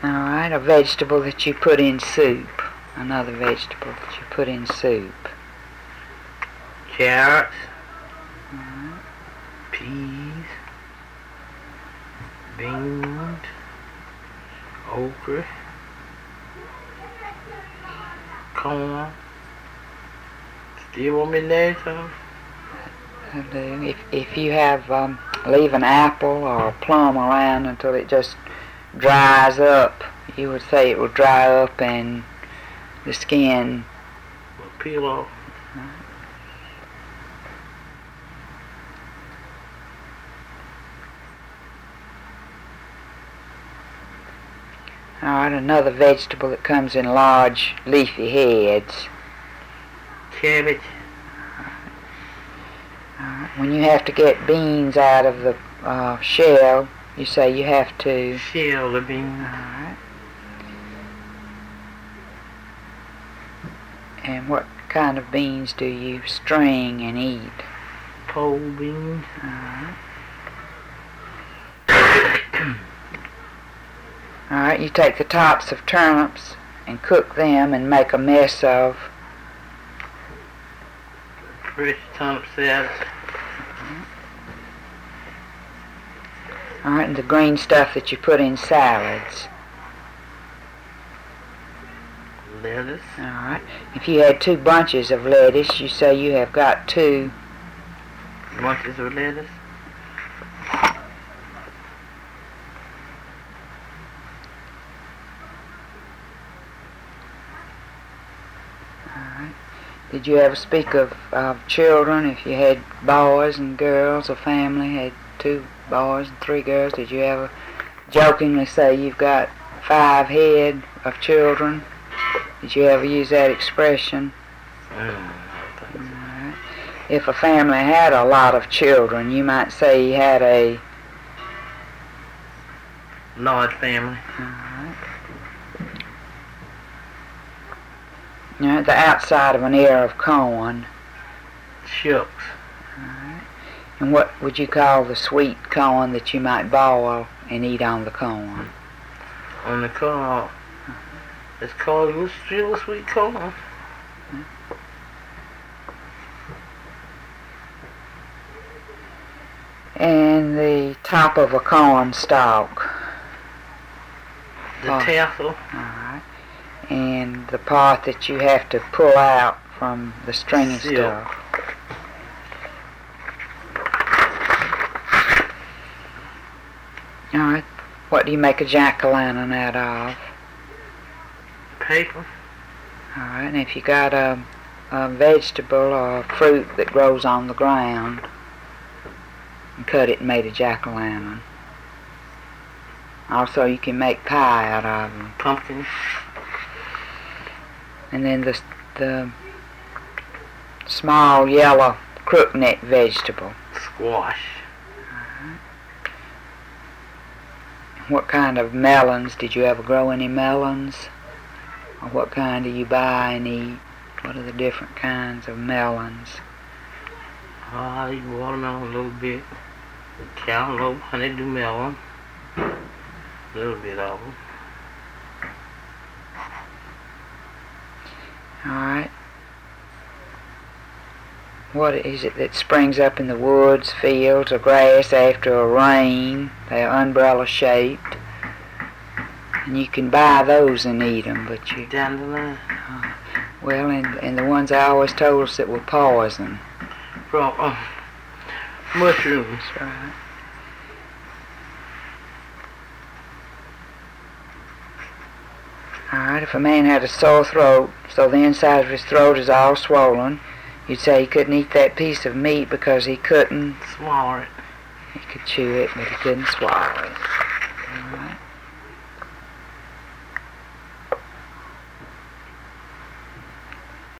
Alright, a vegetable that you put in soup. Another vegetable that you put in soup. Carrots. Alright. Peas. Beans. Okra. Corn. Still want me to name something? I do. If you have, leave an apple or a plum around until it just dries up, you would say it will dry up and the skin Will peel off. Alright, another vegetable that comes in large leafy heads. Cabbage. Alright, when you have to get beans out of the shell, you say you have to Shell the beans. Alright. And what kind of beans do you string and eat? Pole beans. Alright. Alright, you take the tops of turnips and cook them and make a mess of. Fresh turnip salads. Alright, and the green stuff that you put in salads. Lettuce. Alright. If you had 2 bunches of lettuce, you say you have got 2 Bunches of lettuce. Alright. Did you ever speak of children? If you had boys and girls, a family had 2 boys and 3 girls, did you ever jokingly say you've got 5 head of children? Did you ever use that expression? Alright. If a family had a lot of children, you might say you had a Large family. Alright. The outside of an ear of corn. Shucks. Alright. And what would you call the sweet corn that you might boil and eat on the corn? On the corn. It's called real sweet corn. And the top of a corn stalk. The tassel. Alright. And the part that you have to pull out from the stringy stuff. Alright. What do you make a jack-o'-lantern out of? Paper. Alright, and if you got a vegetable or a fruit that grows on the ground, and cut it and made a jack-o'-lantern. Also, you can make pie out of them. Pumpkin. And then the small yellow crookneck vegetable. Squash. What kind of melons? Did you ever grow any melons? Or what kind do you buy and eat? What are the different kinds of melons? I eat watermelon a little bit. Cantaloupe, honeydew melon. A little bit of them. Alright. What is it that springs up in the woods, fields, or grass after a rain? They're umbrella shaped. And you can buy those and eat them, but you... Dandelion. Well, and the ones I always told us that were poison. From mushrooms. That's right. Alright, if a man had a sore throat, so the inside of his throat is all swollen, you'd say he couldn't eat that piece of meat because he couldn't Swallow it. He could chew it, but he couldn't swallow it.